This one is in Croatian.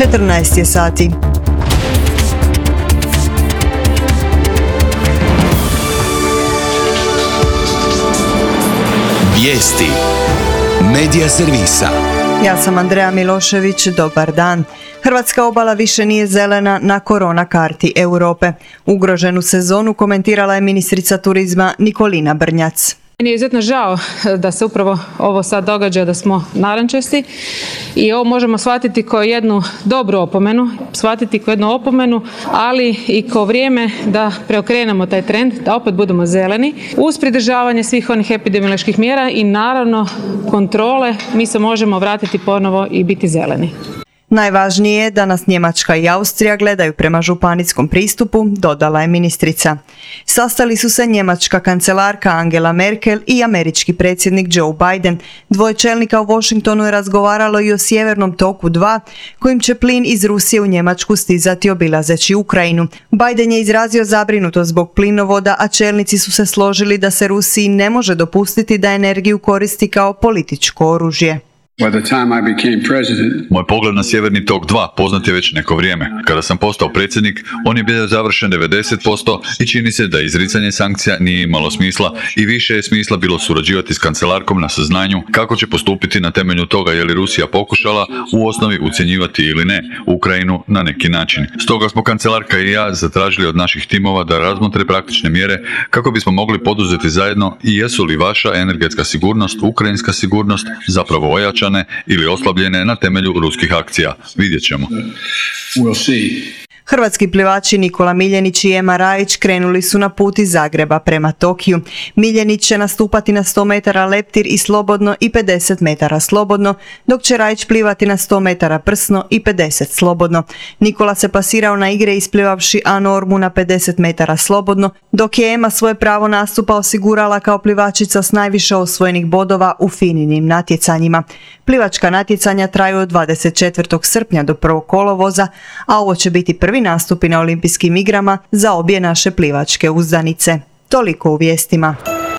14 je sati. Vijesti Medija servisa. Ja sam Andreja Milošević, dobar dan. Hrvatska obala više nije zelena na korona karti Europe. Ugroženu sezonu komentirala je ministrica turizma Nikolina Brnjac. Meni je izuzetno žao da se upravo ovo sad događa, da smo narančasti i ovo možemo shvatiti kao jednu dobru opomenu, ali i kao vrijeme da preokrenemo taj trend, da opet budemo zeleni. Uz pridržavanje svih onih epidemioloških mjera i naravno kontrole, mi se možemo vratiti ponovo i biti zeleni. Najvažnije je da nas Njemačka i Austrija gledaju prema županijskom pristupu, dodala je ministrica. Sastali su se njemačka kancelarka Angela Merkel i američki predsjednik Joe Biden. Dvoje čelnika u Washingtonu je razgovaralo i o Sjevernom toku 2, kojim će plin iz Rusije u Njemačku stizati obilazeći Ukrajinu. Biden je izrazio zabrinutost zbog plinovoda, a čelnici su se složili da se Rusiji ne može dopustiti da energiju koristi kao političko oružje. Moj pogled na Sjeverni tok 2 poznat je već neko vrijeme. Kada sam postao predsjednik, on je bio završen 90% i čini se da izricanje sankcija nije imalo smisla i više je smisla bilo surađivati s kancelarkom na saznanju kako će postupiti na temelju toga je li Rusija pokušala u osnovi ucjenjivati ili ne Ukrajinu na neki način. Stoga smo kancelarka i ja zatražili od naših timova da razmotre praktične mjere kako bismo mogli poduzeti zajedno i jesu li vaša energetska sigurnost, ukrajinska sigurnost zapravo ojačana ili oslabljene na temelju ruskih akcija. Vidjet ćemo. Hrvatski plivači Nikola Miljenić i Ema Rajić krenuli su na put iz Zagreba prema Tokiju. Miljenić će nastupati na 100 metara leptir i slobodno i 50 metara slobodno, dok će Rajić plivati na 100 metara prsno i 50 slobodno. Nikola se plasirao na igre isplivavši A normu na 50 metara slobodno, dok je Ema svoje pravo nastupa osigurala kao plivačica s najviše osvojenih bodova u FINA-inim natjecanjima. Plivačka natjecanja traju od 24. srpnja do 1. kolovoza, a ovo će biti prvi nastupi na olimpijskim igrama za obje naše plivačke uzdanice. Toliko u vijestima.